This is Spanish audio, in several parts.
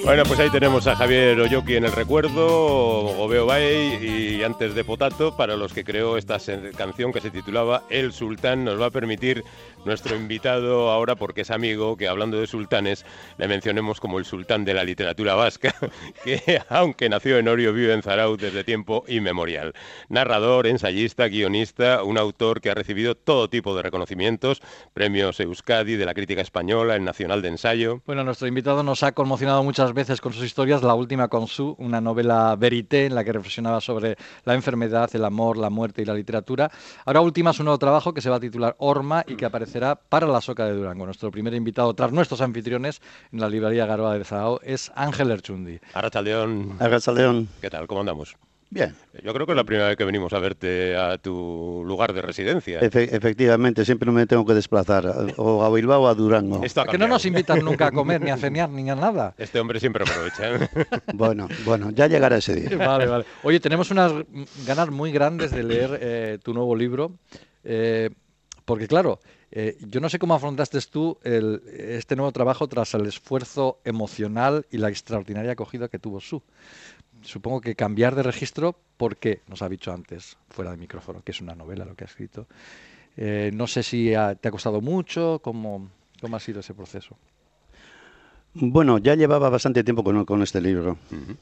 Bueno, pues ahí tenemos a Javier Oyoki en el recuerdo, Gobeo Bay y antes de Potato, para los que creó esta canción que se titulaba El Sultán. Nos va a permitir nuestro invitado ahora, porque es amigo, que hablando de sultanes, le mencionemos como el sultán de la literatura vasca, que aunque nació en Orio, vive en Zarauz desde tiempo inmemorial. Narrador, ensayista, guionista, un autor que ha recibido todo tipo de reconocimientos, premios Euskadi de la crítica española, el Nacional de Ensayo. Bueno, nuestro invitado nos ha conmocionado muchas veces con sus historias, la última con una novela verité en la que reflexionaba sobre la enfermedad, el amor, la muerte y la literatura. Ahora última su nuevo trabajo que se va a titular Horma y que aparecerá para la Soca de Durango. Nuestro primer invitado, tras nuestros anfitriones en la librería Garoa de Zaragoza, es Ángel Lerchundi. Arratsaldeon. Arratsaldeon. ¿Qué tal? ¿Cómo andamos? Bien. Yo creo que es la primera vez que venimos a verte a tu lugar de residencia. Efectivamente, siempre me tengo que desplazar o a Bilbao o a Durango. Que no nos invitan nunca a comer, ni a cenar, ni a nada. Este hombre siempre aprovecha. Bueno, ya llegará ese día. Vale. Oye, tenemos unas ganas muy grandes de leer tu nuevo libro, porque claro, yo no sé cómo afrontaste tú este nuevo trabajo tras el esfuerzo emocional y la extraordinaria acogida que tuvo Su. Supongo que cambiar de registro, porque nos ha dicho antes, fuera de micrófono, que es una novela lo que ha escrito. No sé si te ha costado mucho, ¿cómo ha sido ese proceso? Bueno, ya llevaba bastante tiempo con este libro.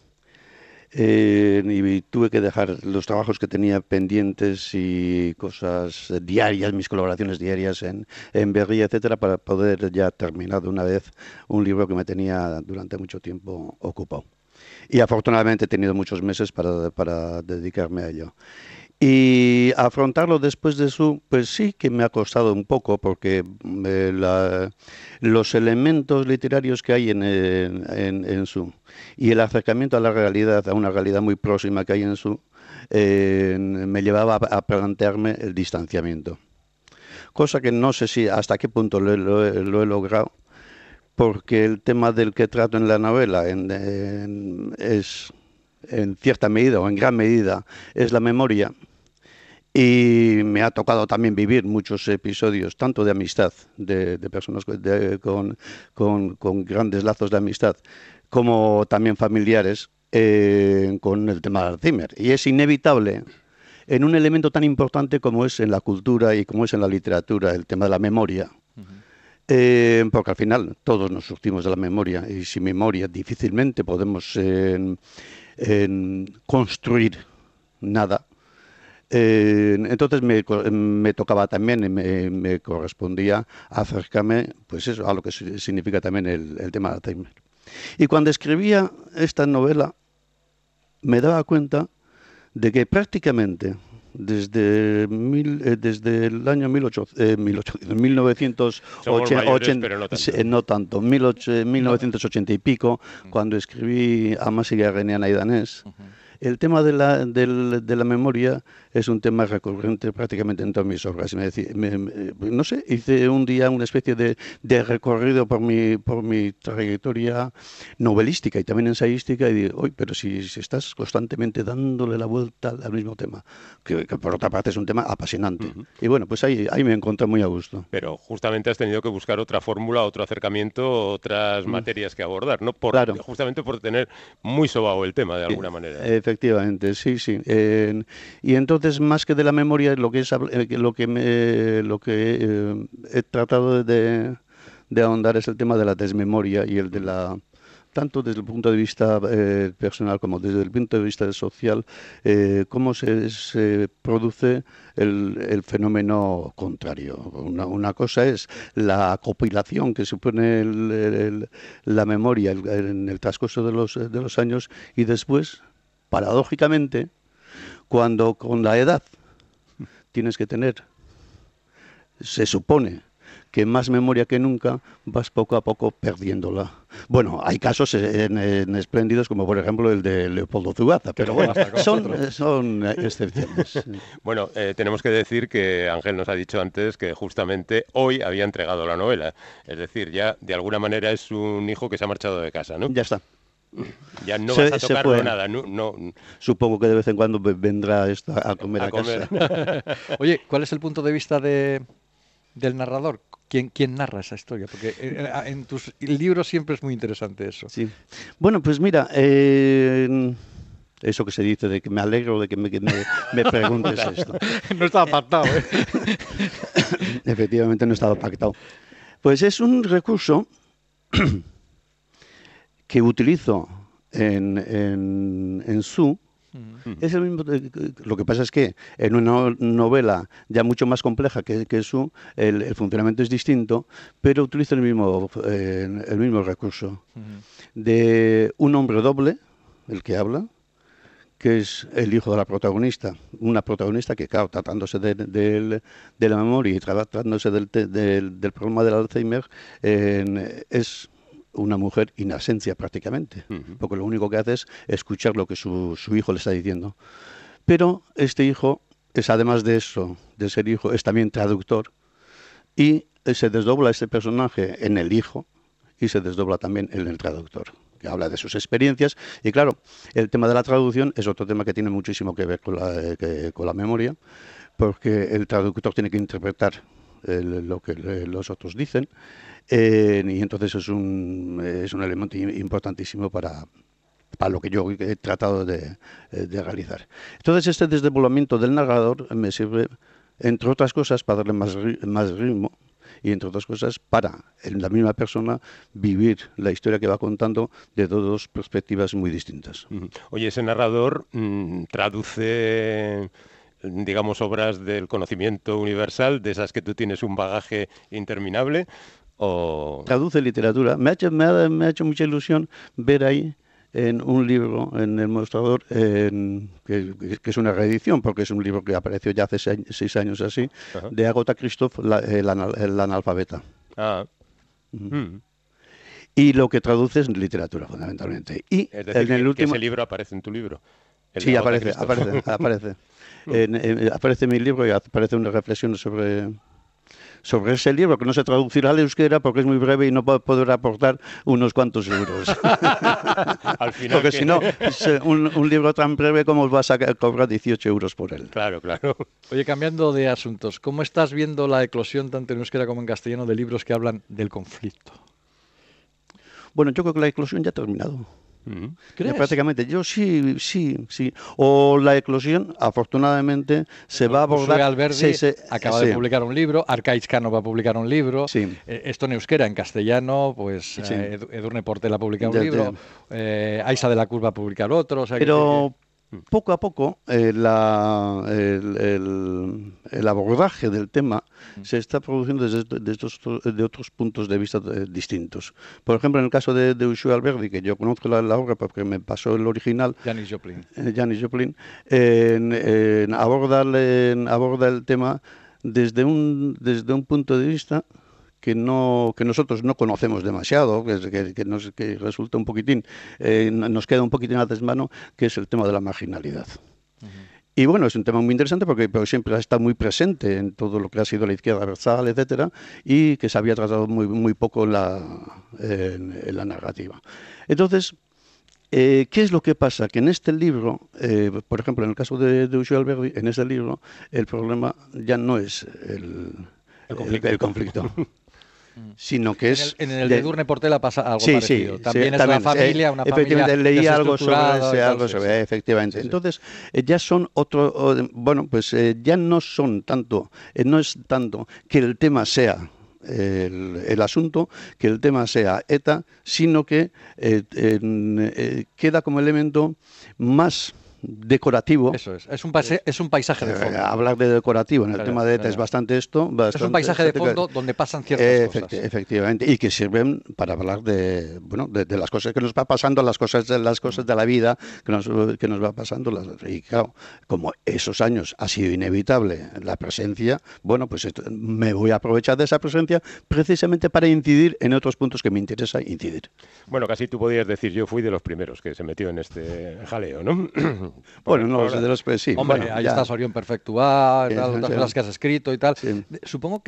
Y tuve que dejar los trabajos que tenía pendientes y cosas diarias, mis colaboraciones diarias en Berría, etcétera, para poder ya terminar de una vez un libro que me tenía durante mucho tiempo ocupado. Y afortunadamente he tenido muchos meses para dedicarme a ello. Y afrontarlo después de Su, pues sí que me ha costado un poco, porque los elementos literarios que hay en Su y el acercamiento a la realidad, a una realidad muy próxima que hay en Su, me llevaba a plantearme el distanciamiento. Cosa que no sé si hasta qué punto lo he logrado, porque el tema del que trato en la novela es, en cierta medida o en gran medida, es la memoria. Y me ha tocado también vivir muchos episodios, tanto de amistad, de personas con grandes lazos de amistad, como también familiares, con el tema del Alzheimer. Y es inevitable, en un elemento tan importante como es en la cultura y como es en la literatura, el tema de la memoria. Porque al final todos nos surtimos de la memoria, y sin memoria difícilmente podemos construir nada. Entonces me tocaba también, me correspondía acercarme, pues eso, a lo que significa también el tema de Alzheimer. Y cuando escribía esta novela me daba cuenta de que prácticamente desde el año 1980, no tanto, 1980 y pico, cuando escribí Amas y Garreniana y Danés. El tema de la memoria es un tema recurrente prácticamente en todas mis obras. No sé, hice un día una especie de recorrido por mi trayectoria novelística y también ensayística, y digo, pero si estás constantemente dándole la vuelta al mismo tema, que por otra parte es un tema apasionante. Y bueno, pues ahí me encontré muy a gusto. Pero justamente has tenido que buscar otra fórmula, otro acercamiento, otras materias que abordar, ¿no? Claro. Justamente por tener muy sobao el tema, de alguna manera. Efectivamente, sí. Y entonces, más que de la memoria, lo que he tratado de ahondar es el tema de la desmemoria y el de tanto desde el punto de vista personal como desde el punto de vista social, cómo se produce el fenómeno contrario. Una cosa es la compilación que supone la memoria en el transcurso de los años, y después, paradójicamente, cuando con la edad tienes que tener, se supone que más memoria que nunca, vas poco a poco perdiéndola. Bueno, hay casos espléndidos, como por ejemplo el de Leopoldo Zugaza, pero bueno, son excepciones. Bueno, tenemos que decir que Ángel nos ha dicho antes que justamente hoy había entregado la novela. Es decir, ya de alguna manera es un hijo que se ha marchado de casa, ¿no? Ya está. Ya no vas a tocarlo nada, no. Supongo que de vez en cuando vendrá a comer a casa. Oye, ¿cuál es el punto de vista del narrador? quién narra esa historia? Porque en tus libros siempre es muy interesante eso. Sí. Bueno, pues mira, eso que se dice de que me alegro de que me preguntes esto. No estaba pactado, ¿eh? Efectivamente no estaba pactado. Pues es un recurso que utilizo en Su. Es el mismo, lo que pasa es que en una novela ya mucho más compleja que Su, el funcionamiento es distinto, pero utilizo el mismo recurso de un hombre doble, el que habla, que es el hijo de la protagonista, una protagonista que, claro, tratándose de la memoria y tratándose del problema del Alzheimer, es una mujer inasencia prácticamente, porque lo único que hace es escuchar lo que su hijo le está diciendo. Pero este hijo es, además de eso, de ser hijo, es también traductor, y se desdobla este personaje en el hijo y se desdobla también en el traductor, que habla de sus experiencias. Y claro, el tema de la traducción es otro tema que tiene muchísimo que ver con la memoria, porque el traductor tiene que interpretar lo que los otros dicen, y entonces es un elemento importantísimo para lo que yo he tratado de realizar. Entonces este desdoblamiento del narrador me sirve, entre otras cosas, para darle más ritmo, y entre otras cosas para en la misma persona vivir la historia que va contando de dos perspectivas muy distintas. Oye, ese narrador traduce, digamos, obras del conocimiento universal, de esas que tú tienes un bagaje interminable, o... Traduce literatura. Me ha hecho mucha ilusión ver ahí en un libro, en el mostrador, que es una reedición, porque es un libro que apareció ya hace 6 años así, de Agatha Christoph, el analfabeta. Y lo que traduce es literatura, fundamentalmente. Y es decir, que ese libro aparece en tu libro. Sí, aparece. Aparece en mi libro y aparece una reflexión sobre ese libro, que no se traducirá al euskera porque es muy breve y no podrá aportar unos cuantos euros. Al final, porque si no, un libro tan breve, ¿cómo vas a cobrar 18 euros por él? Claro, claro. Oye, cambiando de asuntos, ¿cómo estás viendo la eclosión tanto en euskera como en castellano de libros que hablan del conflicto? Bueno, yo creo que la eclosión ya ha terminado. ¿Crees? Prácticamente, yo sí. O la eclosión, afortunadamente, se va a abordar. Uxue Alberdi acaba de publicar un libro, Arcaiz Cano va a publicar un libro, esto en euskera, en castellano, pues Edurne Portela ha publicado un libro, Aisa de la Cruz va a publicar otro. O sea, pero poco a poco el abordaje del tema se está produciendo desde otros puntos de vista distintos. Por ejemplo, en el caso de Uxue Alberdi, que yo conozco la obra porque me pasó el original, Janis Joplin, aborda el tema desde un punto de vista que nosotros no conocemos demasiado, que resulta un poquitín, nos queda un poquitín a desmano, que es el tema de la marginalidad. Y bueno, es un tema muy interesante porque siempre ha estado muy presente en todo lo que ha sido la izquierda versal, etcétera, y que se había tratado muy poco en la narrativa. Entonces, ¿qué es lo que pasa? Que en este libro, por ejemplo, en el caso de Uxue Alberdi, en ese libro, el problema ya no es el conflicto. Sino que es... En el de Edurne Portela pasa algo parecido. También es la familia, una familia leí algo sobre efectivamente. Entonces, ya son ya no son tanto, no es tanto que el tema sea el asunto, que el tema sea ETA, sino que queda como elemento más decorativo. Eso es un paisaje de fondo. Hablar de decorativo en el tema de ETA es bastante esto. Es un paisaje de fondo donde pasan ciertas cosas. Efectivamente, y que sirven para hablar de las cosas que nos va pasando, las cosas de la vida que nos va pasando. Y claro, como esos años ha sido inevitable la presencia, bueno, pues me voy a aprovechar de esa presencia precisamente para incidir en otros puntos que me interesa incidir. Bueno, casi tú podías decir, yo fui de los primeros que se metió en este jaleo, ¿no? Bueno, no, de los sí. Hombre, bueno, ahí está Sorión Perpetua, otras cosas que has escrito y tal. Sí. Supongo que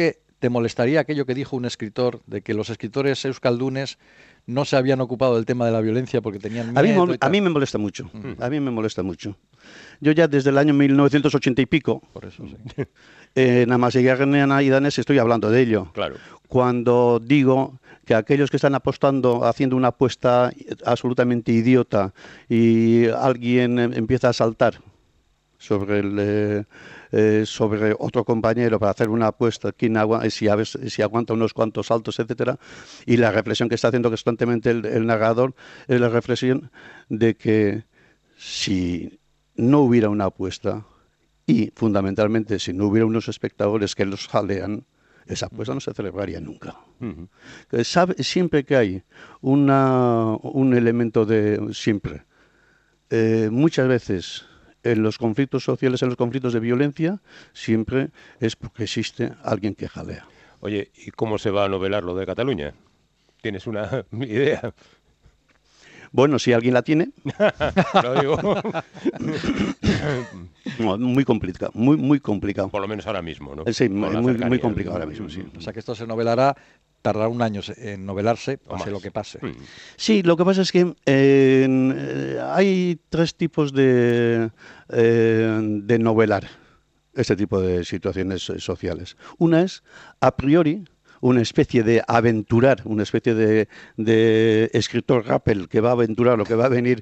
¿te molestaría aquello que dijo un escritor de que los escritores euskaldunes no se habían ocupado del tema de la violencia porque tenían miedo? A mí me molesta mucho. A mí me molesta mucho. Yo ya desde el año 1980 y pico, Por eso, sí. en Amasya y Danés estoy hablando de ello. Claro. Cuando digo que aquellos que están apostando, haciendo una apuesta absolutamente idiota y alguien empieza a saltar sobre sobre otro compañero para hacer una apuesta, si aguanta unos cuantos saltos, etcétera, y la reflexión que está haciendo constantemente el narrador es la reflexión de que si no hubiera una apuesta y fundamentalmente si no hubiera unos espectadores que los jalean, esa apuesta no se celebraría nunca. Siempre que hay un elemento de... Siempre. Muchas veces en los conflictos sociales, en los conflictos de violencia, siempre es porque existe alguien que jalea. Oye, ¿y cómo se va a novelar lo de Cataluña? ¿Tienes una idea? Bueno, si alguien la tiene... Lo digo. No, muy complicado, muy complicado. Por lo menos ahora mismo, ¿no? Sí, Con la muy cercanía. complicado ahora mismo, sí. O sea que esto se novelará, tardará un año en novelarse, pase lo que pase. Sí, lo que pasa es que hay tres tipos de novelar este tipo de situaciones sociales. Una es, a priori, una especie de aventurar, una especie de escritor rappel que va a aventurar lo que va a venir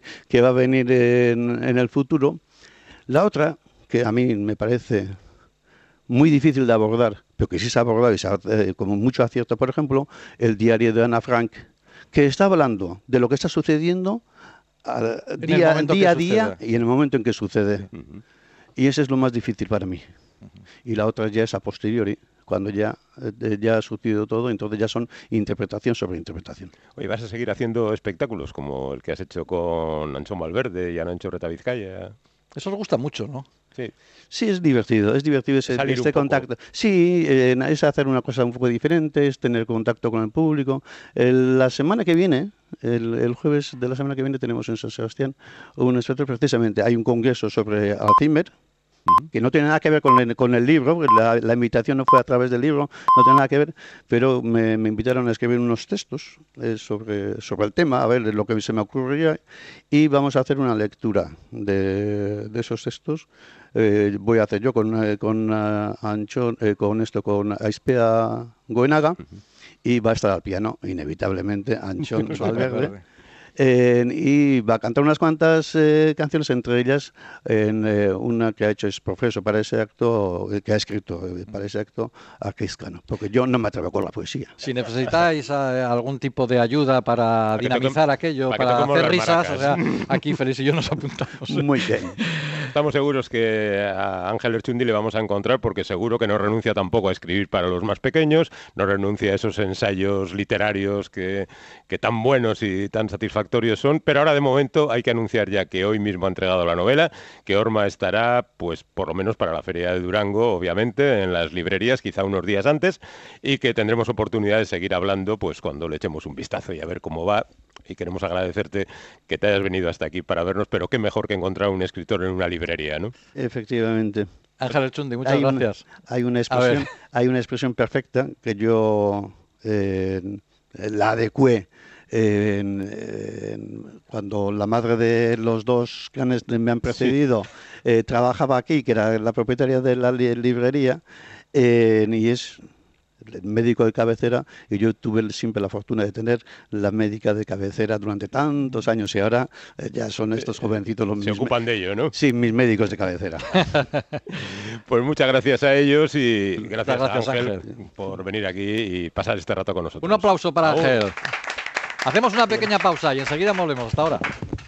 en el futuro. La otra, que a mí me parece muy difícil de abordar, pero que sí se ha abordado y con mucho acierto, por ejemplo, el diario de Ana Frank, que está hablando de lo que está sucediendo día a día y en el momento en que sucede. Y ese es lo más difícil para mí. Y la otra ya es a posteriori, cuando ya ha sucedido todo, entonces ya son interpretación sobre interpretación. Oye, ¿vas a seguir haciendo espectáculos como el que has hecho con Anchón Valverde y Anancho Retavizcaya? Eso os gusta mucho, ¿no? Sí. Sí, es divertido este contacto. Sí, es hacer una cosa un poco diferente, es tener contacto con el público. La semana que viene, el jueves de la semana que viene, tenemos en San Sebastián un espectáculo, precisamente, hay un congreso sobre Alzheimer, que no tiene nada que ver con el libro, la invitación no fue a través del libro, no tiene nada que ver, pero me invitaron a escribir unos textos sobre el tema, a ver lo que se me ocurría, y vamos a hacer una lectura de esos textos. Voy a hacer yo con Anchón, con Aispea Goenaga, y va a estar al piano, inevitablemente, Anchón Valverde. Y va a cantar unas cuantas canciones, entre ellas una que ha hecho es profesor para ese acto, que ha escrito para ese acto, Arquiscano, porque yo no me atrevo con la poesía. Si necesitáis algún tipo de ayuda para dinamizar aquello, para hacer risas, o sea, aquí Félix y yo nos apuntamos. Muy bien. Estamos seguros que a Ángel Lerchundi le vamos a encontrar, porque seguro que no renuncia tampoco a escribir para los más pequeños, no renuncia a esos ensayos literarios que tan buenos y tan satisfactorios son, pero ahora de momento hay que anunciar ya que hoy mismo ha entregado la novela, que Orma estará, pues por lo menos para la Feria de Durango, obviamente, en las librerías, quizá unos días antes, y que tendremos oportunidad de seguir hablando pues cuando le echemos un vistazo y a ver cómo va. Y queremos agradecerte que te hayas venido hasta aquí para vernos, pero qué mejor que encontrar un escritor en una librería, ¿no? Efectivamente. Ángel Lerchundi, muchas gracias. Hay una expresión perfecta que yo la adecué cuando la madre de los dos que me han precedido trabajaba aquí, que era la propietaria de la librería, y es el médico de cabecera, y yo tuve siempre la fortuna de tener la médica de cabecera durante tantos años, y ahora ya son estos jovencitos los mismos. Se ocupan de ello, ¿no? Sí, mis médicos de cabecera. Pues muchas gracias a ellos y gracias a Ángel por venir aquí y pasar este rato con nosotros. Un aplauso para Ángel. Hacemos una pequeña pausa y enseguida volvemos. Hasta ahora.